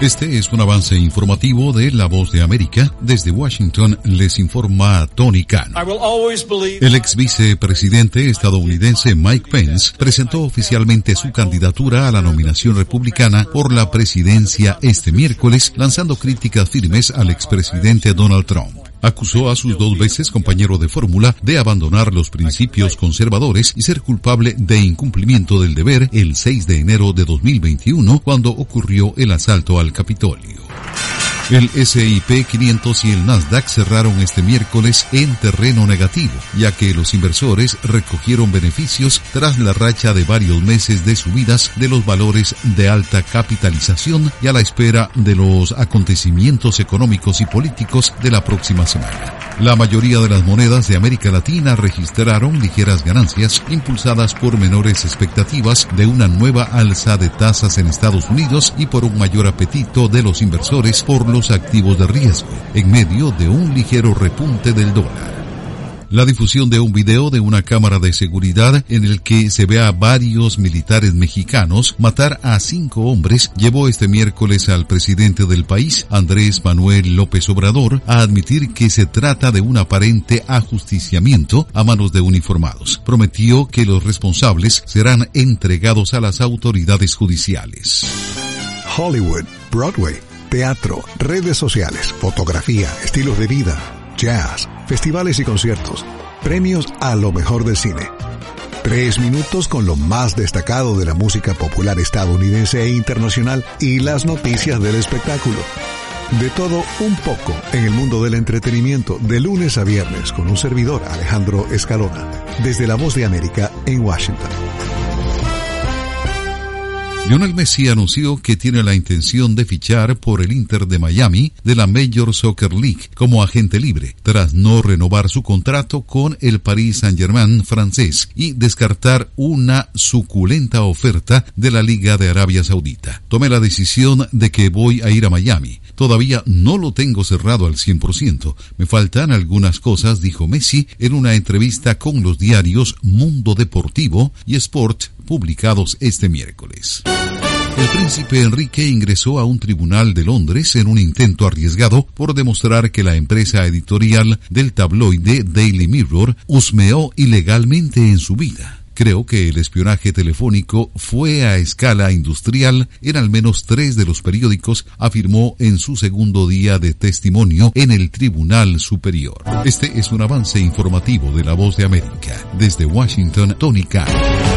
Este es un avance informativo de La Voz de América. Desde Washington les informa Tony Cano. El ex vicepresidente estadounidense Mike Pence presentó oficialmente su candidatura a la nominación republicana por la presidencia este miércoles, lanzando críticas firmes al expresidente Donald Trump. Acusó a sus 2 veces compañero de fórmula de abandonar los principios conservadores y ser culpable de incumplimiento del deber el 6 de enero de 2021, cuando ocurrió el asalto al Capitolio. El S&P 500 y el Nasdaq cerraron este miércoles en terreno negativo, ya que los inversores recogieron beneficios tras la racha de varios meses de subidas de los valores de alta capitalización y a la espera de los acontecimientos económicos y políticos de la próxima semana. La mayoría de las monedas de América Latina registraron ligeras ganancias, impulsadas por menores expectativas de una nueva alza de tasas en Estados Unidos y por un mayor apetito de los inversores por los activos de riesgo, en medio de un ligero repunte del dólar. La difusión de un video de una cámara de seguridad en el que se ve a varios militares mexicanos matar a 5 hombres llevó este miércoles al presidente del país, Andrés Manuel López Obrador, a admitir que se trata de un aparente ajusticiamiento a manos de uniformados. Prometió que los responsables serán entregados a las autoridades judiciales. Hollywood, Broadway, teatro, redes sociales, fotografía, estilos de vida, jazz, festivales y conciertos, premios a lo mejor del cine. 3 minutos con lo más destacado de la música popular estadounidense e internacional y las noticias del espectáculo. De todo un poco en el mundo del entretenimiento, de lunes a viernes, con un servidor, Alejandro Escalona, desde La Voz de América en Washington. Lionel Messi anunció que tiene la intención de fichar por el Inter de Miami de la Major Soccer League como agente libre, tras no renovar su contrato con el Paris Saint-Germain francés y descartar una suculenta oferta de la Liga de Arabia Saudita. Tomé la decisión de que voy a ir a Miami. Todavía no lo tengo cerrado al 100%. Me faltan algunas cosas, dijo Messi en una entrevista con los diarios Mundo Deportivo y Sport, publicados este miércoles. El príncipe Enrique ingresó a un tribunal de Londres en un intento arriesgado por demostrar que la empresa editorial del tabloide Daily Mirror husmeó ilegalmente en su vida. Creo que el espionaje telefónico fue a escala industrial en al menos 3 de los periódicos, afirmó en su segundo día de testimonio en el Tribunal Superior. Este es un avance informativo de La Voz de América. Desde Washington, Tony Cano.